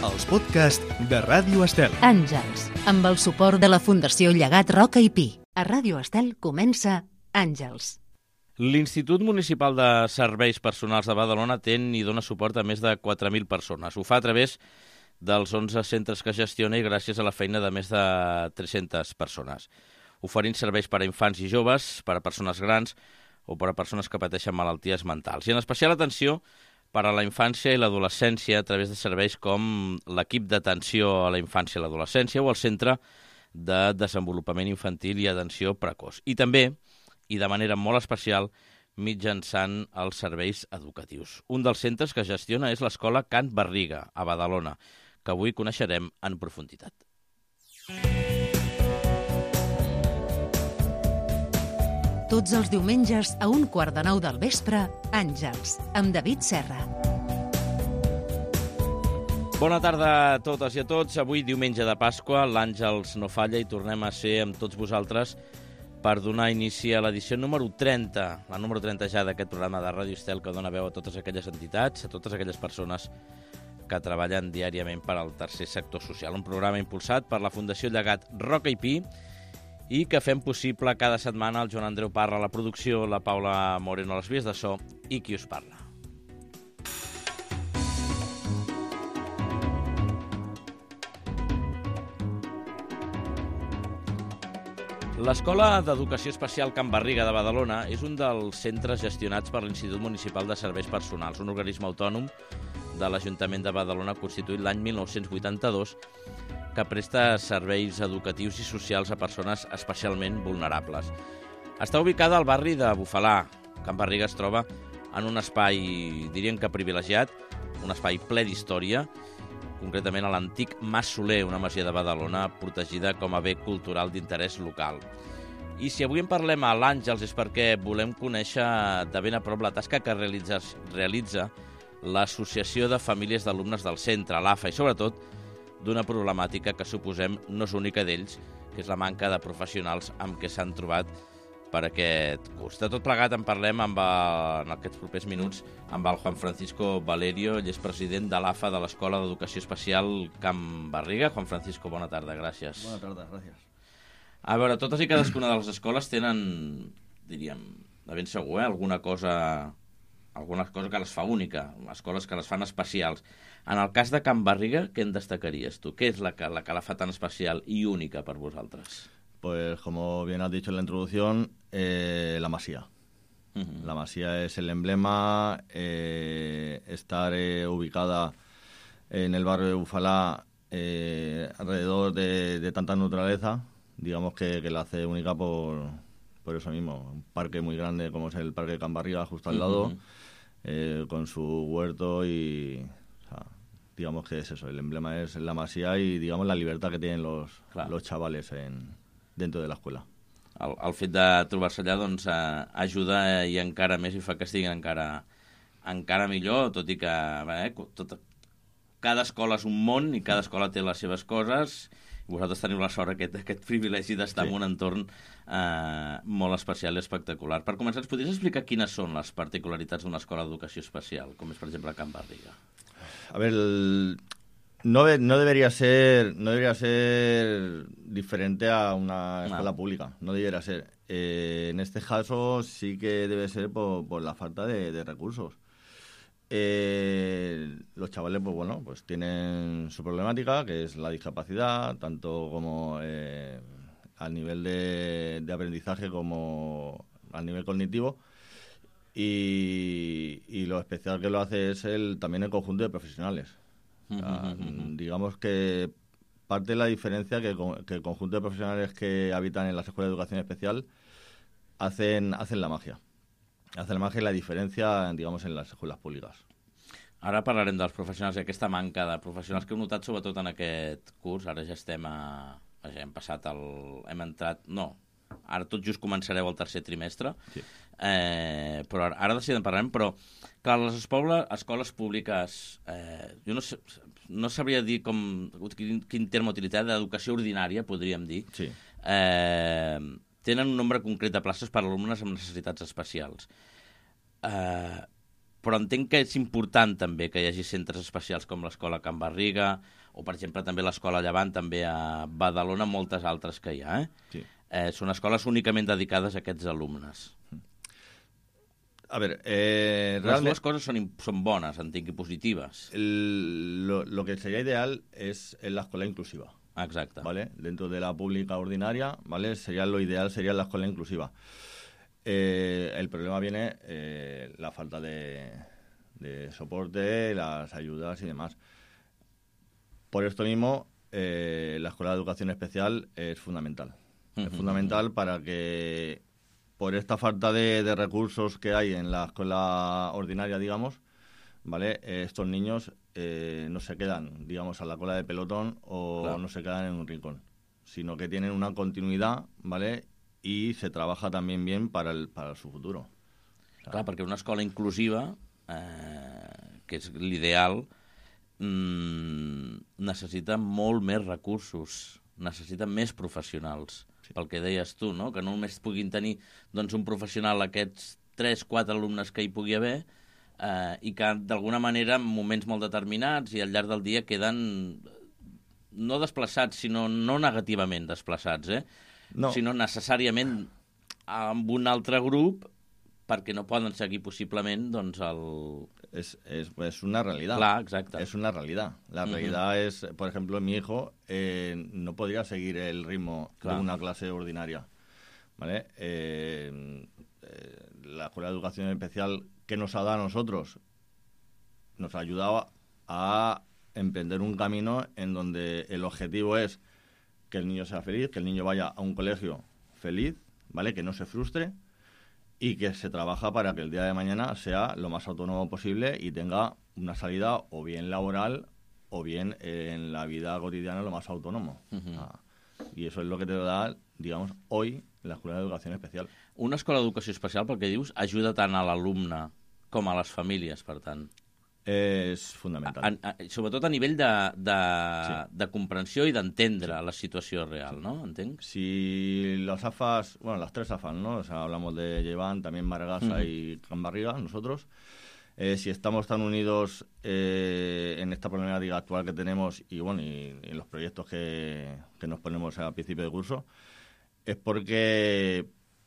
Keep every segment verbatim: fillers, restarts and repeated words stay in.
els podcasts de Ràdio Estel. Àngels, amb el suport de la Fundació Llegat Roca i Pi. A Ràdio Estel comença Àngels. L'Institut Municipal de Serveis Personals de Badalona ten i dona suport a més de quatre mil persones. Ho fa a través dels onze centres que gestiona i gràcies a la feina de més de tres-centes persones. Oferint serveis per a infants i joves, per a persones grans o per a persones que pateixen malalties mentals. I en especial atenció per a la infància i l'adolescència a través de serveis com l'equip d'atenció a la infància i l'adolescència o el Centre de Desenvolupament Infantil i Atenció Precoç. I també, i de manera molt especial, mitjançant els serveis educatius. Un dels centres que gestiona és l'Escola Can Barriga, a Badalona, que avui coneixerem en profunditat. Tots els diumenges a un quart de nou del vespre, Àngels, amb David Serra. Bona tarda a totes i a tots. Avui, diumenge de Pasqua, l'Àngels no falla i tornem a ser amb tots vosaltres per donar inici a l'edició número trenta, la número trenta ja d'aquest programa de Ràdio Estel que dona veu a totes aquelles entitats, a totes aquelles persones que treballen diàriament per al tercer sector social. Un programa impulsat per la Fundació Llegat Roca i Pi i que fem possible cada setmana el Joan Andreu Parra a la producció, la Paula Moreno a les vies de so i qui us parla. L'Escola d'Educació Especial Can Barriga de Badalona és un dels centres gestionats per l'Institut Municipal de Serveis Personals, un organisme autònom de l'Ajuntament de Badalona constituït l'any mil nou-cents vuitanta-dos que presta serveis educatius i socials a persones especialment vulnerables. Està ubicada al barri de Bufalà. Can Barriga es troba en un espai, diríem que privilegiat, un espai ple d'història, concretament a l'antic Mas Soler, una masia de Badalona protegida com a bé cultural d'interès local. I si avui en parlem a l'Àngels és perquè volem conèixer de ben a prop la tasca que realitza, realitza l'Associació de Famílies d'Alumnes del Centre, l'A F A, i sobretot d'una problemàtica que suposem no és única d'ells, que és la manca de professionals amb què s'han trobat per aquest curs. De tot plegat en parlem amb el, en aquests propers minuts amb el Juan Francisco Valerio, ell és president de l'A F A de l'Escola d'Educació Especial Can Barriga. Juan Francisco, bona tarda, gràcies. Bona tarda, gràcies. A veure, totes i cadascuna de les escoles tenen, diríem, de ben segur, eh, alguna cosa... alguna cosa que les fa única, escoles que les fan especials. En el cas de Can Barriga, què en destacaries tu? Què és la que la, que la fa tan especial i única per vosaltres? Pues como bien has dicho en la introducción, eh, la masía. Uh-huh. La masía es el emblema, eh, estar eh, ubicada en el barrio de Bufalá eh, alrededor de, de tanta naturaleza, digamos que, que la hace única por, por eso mismo. Un parque muy grande como es el Parque de Can Barriga, justo al lado, uh-huh. eh, con su huerto y... O sea, digamos que es eso, el emblema es la masía y digamos la libertad que tienen los, los chavales en, dentro de l'escola. El, el fet de trobar-se allà doncs, eh, ajuda i encara més i fa que estiguin encara, encara millor, tot i que eh, tot, cada escola és un món i cada escola té les seves coses. Vosaltres teniu la sort, aquest, aquest privilegi d'estar sí. en un entorn eh, molt especial i espectacular. Per començar, ens podries explicar quines són les particularitats d'una escola d'educació especial, com és, per exemple, Can Barriga? A ver, el, no, no, debería ser, no debería ser diferente a una escuela no. pública, no debería ser. Eh, en este caso sí que debe ser por, por la falta de, de recursos. Eh, los chavales, pues bueno, pues tienen su problemática, que es la discapacidad, tanto como eh, a nivel de, de aprendizaje como a nivel cognitivo. Y, y lo especial que lo hace es el también el conjunto de profesionales. O sea, uh-huh. Digamos que parte de la diferencia que, que el conjunto de profesionales que habitan en las escuelas de educación especial hacen, hacen la magia. Hacen la magia y la diferencia, digamos, en les escoles públiques. Ara parlarem dels professionals i aquesta manca de professionals que heu notat sobretot en aquest curs. Ara ja estem a... Ja hem passat el... Hem entrat... No, ara tot just començareu el tercer trimestre. Sí. Eh, però ara, ara de seguida en parlarem, però clar, les escoles, escoles públiques eh, jo no, sé, no sabria dir com, quin, quin terme utilitzar, d'educació ordinària, podríem dir. Sí. Eh, tenen un nombre concret de places per a alumnes amb necessitats especials. Eh, però entenc que és important també que hi hagi centres especials com l'Escola Can Barriga o, per exemple, també l'Escola Llevant, també a Badalona, moltes altres que hi ha. Eh? Sí. Eh, són escoles únicament dedicades a aquests alumnes. A ver, eh, Les realmente dues coses són, són bones, entenc, i positives. el- lo, lo que sería ideal es en la escuela inclusiva. Exacte. ¿Vale? Dentro de la pública ordinaria, ¿vale? Sería lo ideal, sería la escuela inclusiva. Eh, el problema viene eh, la falta de, de soporte, las ayudas y demás. Por esto mismo, eh, la escuela de educación especial es fundamental. Uh-huh. Es fundamental para que, por esta falta de, de recursos que hay en la escuela ordinaria, digamos, ¿vale? Eh, estos niños eh, no se quedan, digamos, a la cola de pelotón o Claro. no se quedan en un rincón, sino que tienen una continuidad, ¿vale? Y se trabaja también bien para, el, para su futuro. O sea, Clar, perquè una escola inclusiva, eh, que és l'ideal, mmm, necessita molt més recursos, necessita més professionals, sí. Pel que deies tu, no? Que no només puguin tenir doncs, un professional aquests tres quatre alumnes que hi pugui haver, eh, i que d'alguna manera en moments molt determinats i al llarg del dia queden no desplaçats, sinó no negativament desplaçats, eh? No. Sinó necessàriament amb un altre grup perquè no poden seguir possiblement doncs, el... es, es, es una realidad. Clar, exacte. Es una realidad. La Ujú. realidad es, por ejemplo, mi hijo eh, no podría seguir el ritmo Claro. de una clase ordinaria. ¿Vale? Eh, eh, la Escuela de Educación Especial que nos ha dado a nosotros nos ha ayudado a emprender un camino en donde el objetivo es que el niño sea feliz, que el niño vaya a un colegio feliz, ¿vale? Que no se frustre y que se trabaja para que el día de mañana sea lo más autónomo posible y tenga una salida o bien laboral o bien eh, en la vida cotidiana lo más autónomo. Uh-huh. Ah, y eso es lo que te da, digamos, hoy la Escuela de Educación Especial. Una escola d'educació especial, pel que dius, ajuda tant a l'alumne com a les famílies, per tant. Es fundamental. A, a, sobretot a nivell de, de, Sí. de comprensió i d'entendre sí. la situació real, no? Entenc? Si las A F As, bueno, las tres A F As, ¿no? O sea, hablamos de Llevant, también Maragasa Ujú. y Can Barriga, nosotros. Eh, si estamos tan unidos eh, en esta problemática actual que tenemos y, bueno, y, y en los proyectos que, que nos ponemos al principio de curso, es porque,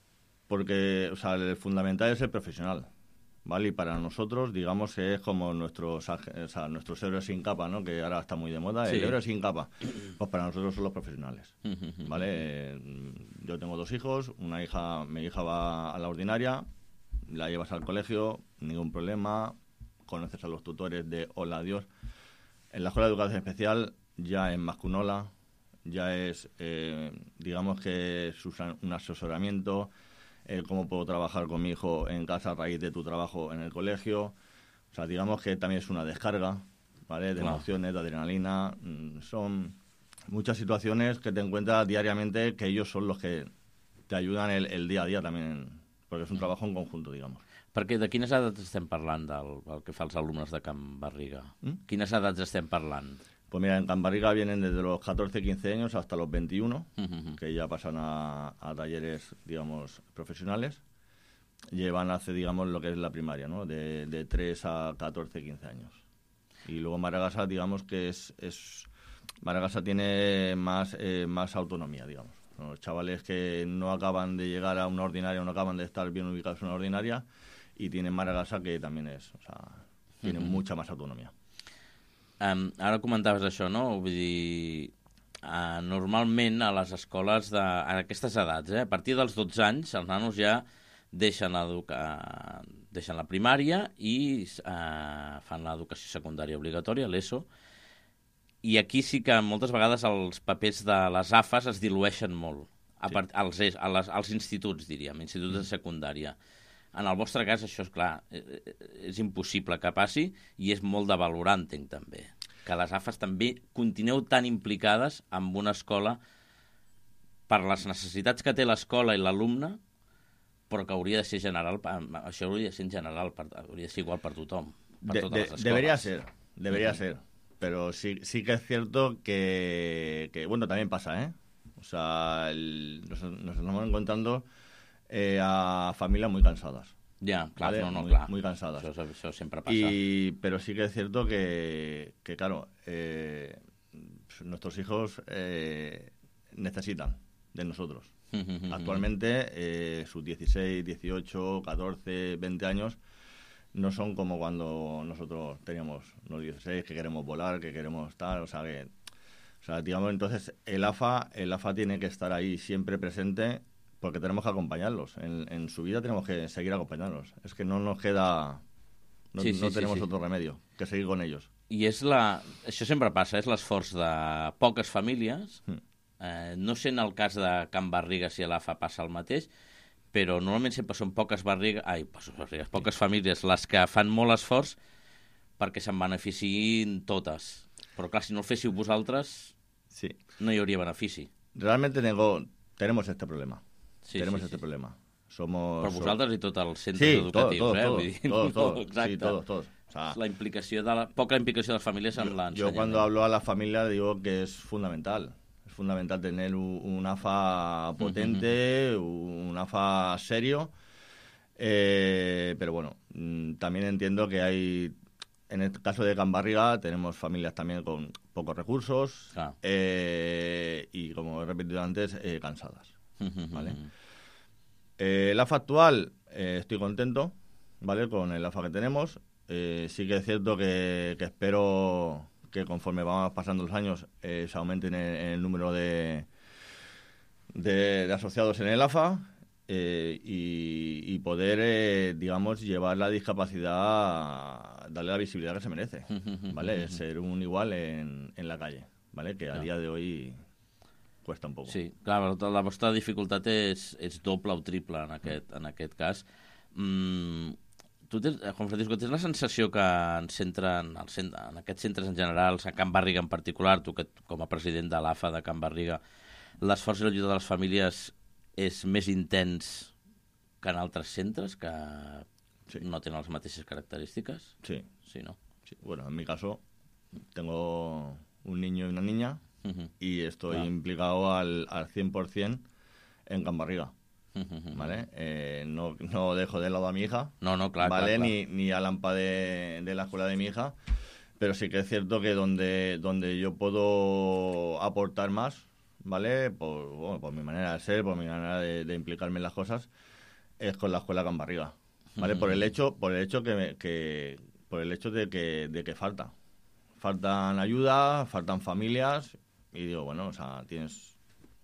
porque o sea, el fundamental es el profesional. ¿Vale? Y para nosotros, digamos, es como nuestros, o sea, nuestros héroes sin capa, ¿no? Que ahora está muy de moda, Sí. el héroe sin capa. Pues para nosotros son los profesionales, Uh-huh. ¿vale? Eh, Yo tengo dos hijos, una hija, mi hija va a la ordinaria, la llevas al colegio, ningún problema, conoces a los tutores de hola, adiós. En la Escuela de Educación Especial ya es más que un hola, ya es, eh, digamos que es un asesoramiento, eh, cómo puedo trabajar con mi hijo en casa a raíz de tu trabajo en el colegio. O sea, digamos que también es una descarga, ¿vale? De Claro. emociones, de adrenalina. Mm, Son muchas situaciones que te encuentras diariamente que ellos son los que te ayudan el, el día a día también, porque es un trabajo en conjunto, digamos. Perquè de quines edats estem parlant del, del que fa els alumnes de Can Barriga? Mm? Quines edats estem parlant? Pues mira, en Can Barriga vienen desde los catorce, quince años hasta los veintiuno, Uh-huh. que ya pasan a, a talleres, digamos, profesionales. Llevan hace, digamos, lo que es la primaria, ¿no? De, de tres a catorce, quince años. Y luego Maragasa, digamos que es... es Maragasa tiene más, eh, más autonomía, digamos. Los chavales que no acaban de llegar a una ordinaria, no acaban de estar bien ubicados en una ordinaria, y tienen Maragasa que también es, o sea, tienen Ujú. mucha más autonomía. Um, ara comentaves això, no? Vull dir, uh, normalment a les escoles de, a aquestes edats, eh, a partir dels dotze anys, els nanos ja deixen, educa... deixen la primària i uh, fan l'educació secundària obligatòria, l'ESO, i aquí sí que moltes vegades els papers de les A F As es dilueixen molt, a Sí. part, als, a les, als instituts, diríem, instituts de secundària. En el vostre cas, això és clar, eh, és impossible que passi i és molt de valorar, entenc, també. Que les A F As també continueu tan implicades amb una escola per les necessitats que té l'escola i l'alumne, però que hauria de ser general, això hauria de ser en general, per, hauria de ser igual per tothom, per De- totes de- les escoles. debería ser, debería Ujú. ser. Pero sí, sí que es cierto que, que bueno, también pasa, ¿eh? O sea, el- nos, nos estamos encontrando eh, a familias muy cansadas. Ya, claro, ¿vale? no, no, muy, claro. muy cansadas. Eso, eso siempre pasa. Y, pero sí que es cierto que, que claro, eh, nuestros hijos eh, necesitan de nosotros. Actualmente, eh, sus dieciséis, dieciocho, catorce, veinte años no son como cuando nosotros teníamos los dieciséis, que queremos volar, que queremos estar, o sea, que... O sea, digamos, entonces el AFA, el AFA tiene que estar ahí siempre presente porque tenemos que acompañarlos. En, en su vida tenemos que seguir acompañándolos. Es que no nos queda... No, Sí, sí, no sí, tenemos sí. otro remedio que seguir con ellos. I és la... Això sempre passa, és l'esforç de poques famílies. Mm. Eh, no sé en el cas de Can Barriga si a l'A F A passa el mateix, però normalment sempre són poques barrigues, ai, barrigues, poques famílies les que fan molt esforç perquè se'n beneficiïn totes. Però clar, si no el féssiu vosaltres, Sí. no hi hauria benefici. Realmente tengo, tenemos este problema. Sí, tenemos sí, este sí. problema. Somos... Però vosaltres i tots els centres Sí, educatius, todos, eh? todos, Vull dir, todos, no, todos, exacte. sí, todos, todos. O sea, La implicació de la, poca implicació de les famílies en yo, l'ensenyament. yo cuando hablo a la familia digo que es fundamental. Es fundamental tener un, un AFA potente, un AFA serio. Eh, pero bueno, mm, también entiendo que hay... En el caso de Can Barriga tenemos familias también con pocos recursos Claro. eh, y, como he repetido antes, eh, cansadas. ¿Vale? Ujú. Eh, el AFA actual, eh, estoy contento, ¿vale? Con el AFA que tenemos. Eh, sí que es cierto que, que espero que conforme vamos pasando los años eh, se aumente en el, en el número de, de, de asociados en el AFA eh, y, y poder, eh, digamos, llevar la discapacidad, darle la visibilidad que se merece, ¿vale? Ser un igual en, en la calle, ¿vale? Que a día de hoy cuesta un poco. Sí, clar, la vostra dificultat és, és doble o triple en aquest, en aquest cas. Mm, tu tens, Juan Francisco, tens la sensació que en, centre, en, el centre, en aquests centres en general, a Can Barriga en particular, tu que com a president de l'A F A de Can Barriga, l'esforç i l'ajuda de les famílies és més intens que en altres centres que Sí. no tenen les mateixes característiques? Sí. Sí, no? Sí. Bueno, en mi caso tengo un niño y una niña Uh-huh. y estoy Claro. implicado al, al cien por ciento en Can Barriga, Uh-huh. ¿vale? Eh, no, no dejo de lado a mi hija, No, no, clar, ¿vale? clar, clar. Ni, ni al AMPA de, de la escuela de mi hija, pero sí que es cierto que donde, donde yo puedo aportar más, ¿vale? Por, bueno, por mi manera de ser, por mi manera de, de implicarme en las cosas, es con la escuela Can Barriga, ¿vale? Por el hecho, por el hecho que, me- que por el hecho de que, de que falta. Faltan ayuda, faltan familias, y digo, bueno, o sea, tienes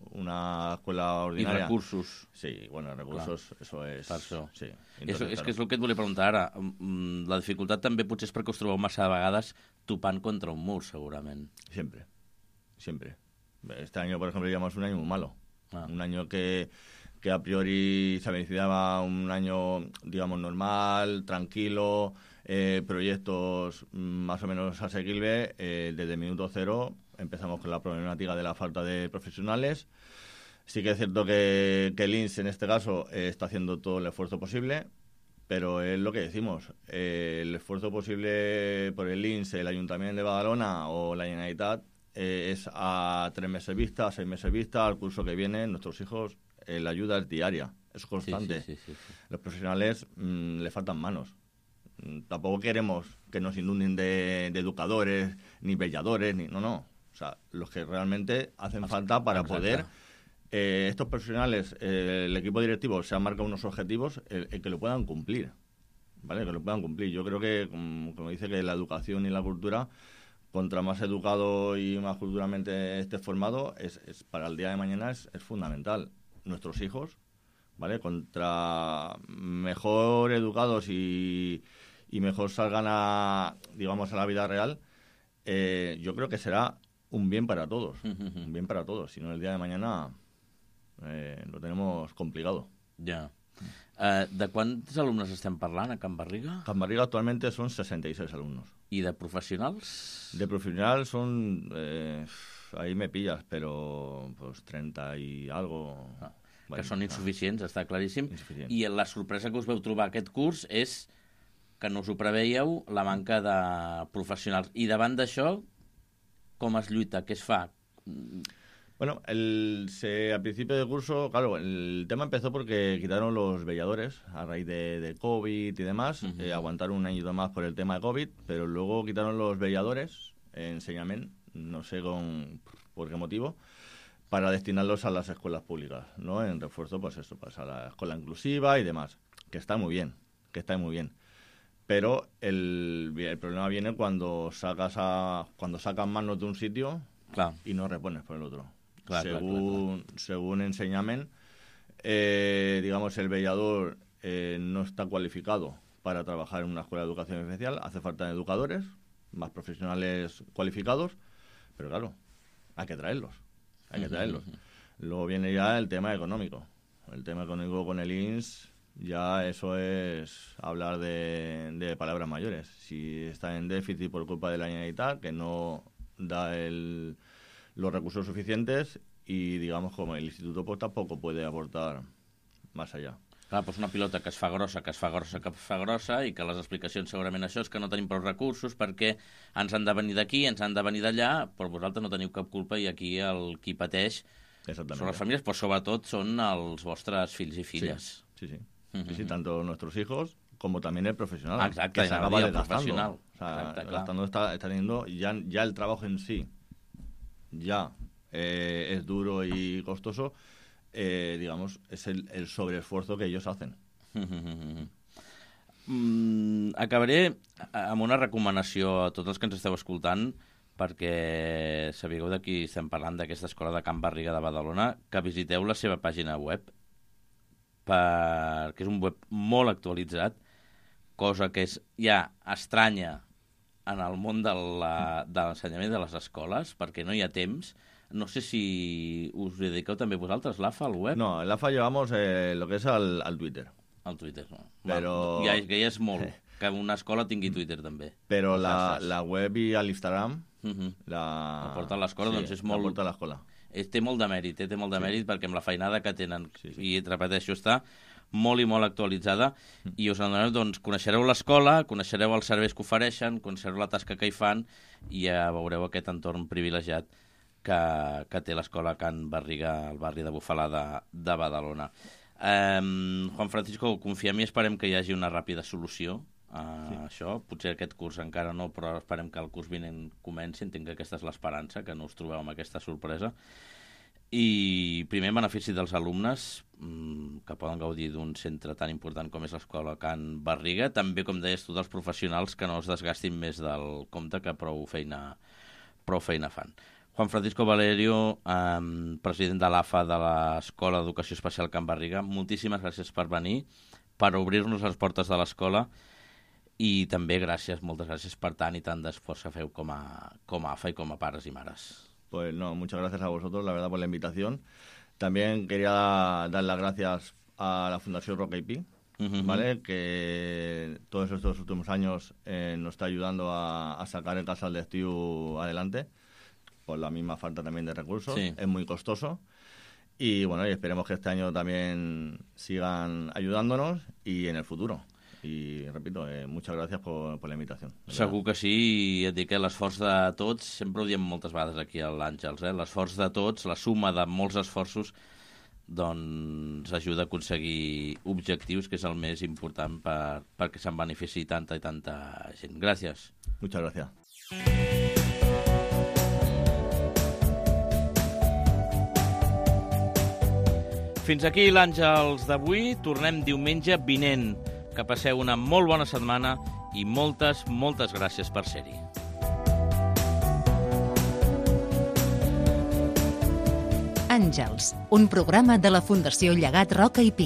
una escuela I ordinaria. recursos. Sí, bueno, recursos, eso es... Per això. Sí. Això, Entonces, és claro, que és el que et volia preguntar ara. Mm, La dificultat també potser és perquè us trobeu massa vegades topant contra un mur, segurament. Siempre, siempre. Este año, por ejemplo, llevamos un año muy malo. Ah. Un año que, que a priori se avecininaba un año, digamos, normal, tranquilo, eh, proyectos mm, más o menos asequibles. Eh, desde el minuto cero empezamos con la problemática de la falta de profesionales. Sí que es cierto que, que el I N S, en este caso, eh, está haciendo todo el esfuerzo posible, pero es lo que decimos. Eh, el esfuerzo posible por el I N S, el Ayuntamiento de Badalona o la Generalitat eh, es a tres meses vista, a seis meses vista, al curso que viene. Nuestros hijos, eh, la ayuda es diaria, es Sí, constante. sí, sí, sí, sí. Los profesionales mm, le faltan manos. Mm, Tampoco queremos que nos inunden de, de educadores, ni belladores, ni no, no. O sea, los que realmente hacen falta para exacte. poder... eh, estos profesionales, eh, el equipo directivo se ha marcado unos objetivos eh, eh, que lo puedan cumplir. ¿Vale? Que lo puedan cumplir. Yo creo que, como, como dice, que la educación y la cultura, contra más educado y más culturalmente esté formado, es, es para el día de mañana es, es fundamental. Nuestros hijos, ¿vale? Contra mejor educados y, y mejor salgan a, digamos, a la vida real, eh, yo creo que será un bien para todos. Un bien para todos. Si no, el día de mañana eh, lo tenemos complicado. Ja. Uh, de quants alumnes estem parlant a Can Barriga? Can Barriga actualmente son sesenta y seis alumnos. I de professionals? De profesional son, eh, ahí me pillas, pero pues treinta y algo. Ah, Bueno, que són insuficients, està claríssim. Insuficient. I la sorpresa que us veu trobar aquest curs és que no us ho preveieu, la manca de professionals. I davant d'això, com es lluita? Què es fa? Bueno, el, se, al principio del curso, claro, el tema empezó porque quitaron los velladores a raíz de, de COVID y demás. Uh-huh. Eh, aguantaron un año más por el tema de COVID, pero luego quitaron los velladores en enseñamiento, no sé con, por qué motivo, para destinarlos a las escuelas públicas, ¿no? En refuerzo, pues eso, pues a la escuela inclusiva y demás, que está muy bien, que está muy bien. Pero el, el problema viene cuando sacas a, cuando sacas manos de un sitio, claro, y no repones por el otro. Claro, según, claro, claro. según enseñamen, eh, digamos, el vellador eh, no está cualificado para trabajar en una escuela de educación especial. Hace falta educadores, más profesionales cualificados, pero claro, hay que traerlos, hay que traerlos. Uh-huh. Luego viene ya el tema económico. El tema económico con el I N S, ya eso es hablar de, de palabras mayores. Si está en déficit por culpa de la Generalitat, que no da el... los recursos suficientes y, digamos, como el instituto pues tampoco puede aportar más allà. Clar, doncs una pilota que es fa grossa, que es fa grossa, que es fa grossa i que les explicacions segurament això és que no tenim prou recursos perquè ens han de venir d'aquí, ens han de venir d'allà, però vosaltres no teniu cap culpa i aquí el qui pateix són les famílies, però sobretot són els vostres fills i filles. Sí, sí, sí. Uh-huh. Sí, sí, tanto nuestros hijos como también el profesional. Exacte, que se acaba desgastando. O sea, Exacte, gastando está, está teniendo ya, ya el trabajo en sí. Ya eh, es duro y costoso, eh, digamos, es el, el sobreesfuerzo que ellos hacen. mm, acabaré amb una recomanació a tots els que ens esteu escoltant, perquè sabíeu de qui estem parlant, d'aquesta escola de Can Barriga de Badalona, que visiteu la seva pàgina web, perquè és un web molt actualitzat, cosa que és ja estranya en el món de l'ensenyament de les escoles, perquè no hi ha temps. No sé si us dediqueu també vosaltres, l'A F A, al web? No, l'A F A llevamos eh, lo que es al, al Twitter. Al Twitter, no. Pero... Ja, ja és molt, que una escola tingui Twitter també. Però la, la web i l'Instagram... Uh-huh. la... la porta a l'escola, sí, doncs és molt... la porta a l'escola. Té molt de mèrit, té molt de mèrit, sí, perquè amb la feinada que tenen, sí, sí, i repeteixo, està molt i molt actualitzada, mm. i us adoneu, doncs, coneixereu l'escola, coneixereu els serveis que ofereixen, coneixereu la tasca que hi fan, i ja veureu aquest entorn privilegiat que, que té l'escola Can Barriga, al barri de Bufalà de, de Badalona. Um, Juan Francisco, confia en mi, esperem que hi hagi una ràpida solució a sí. això. Potser aquest curs encara no, però esperem que el curs vinent comenci. Entenc que aquesta és l'esperança, que no us trobeu amb aquesta sorpresa. I primer, en benefici dels alumnes, que poden gaudir d'un centre tan important com és l'escola Can Barriga, també, com deies tu, dels professionals, que no es desgastin més del compte, que prou feina, prou feina fan. Juan Francisco Valerio, eh, president de l'A F A de l'Escola d'Educació Especial Can Barriga, moltíssimes gràcies per venir, per obrir-nos les portes de l'escola, i també gràcies, moltes gràcies per tant i tant d'esforç que feu com a, com a A F A i com a pares i mares. Pues no, muchas gracias a vosotros, la verdad, por la invitación. También quería dar las gracias a la Fundación Roca I P I, uh-huh. ¿vale? Que todos estos últimos años eh, nos está ayudando a, a sacar el casal de estiu adelante, por la misma falta también de recursos. Sí. Es muy costoso. Y bueno, y esperemos que este año también sigan ayudándonos y en el futuro. I, repito, eh, muchas gracias por, por la invitación. Segur que sí, i et dic que l'esforç de tots, sempre ho diem moltes vegades aquí a l'Àngels, eh? L'esforç de tots, la suma de molts esforços, doncs ajuda a aconseguir objectius, que és el més important per, perquè se'n benefici tanta i tanta gent. Gràcies. Muchas gracias. Fins aquí l'Àngels d'avui. Tornem diumenge vinent. Que passeu una molt bona setmana i moltes, moltes gràcies per ser-hi. Àngels, un programa de la Fundació Llegat Roca i Pi.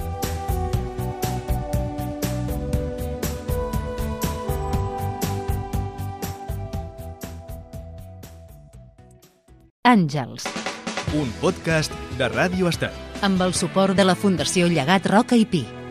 Àngels. Un podcast de Ràdio Estel. Amb el suport de la Fundació Llegat Roca i Pi.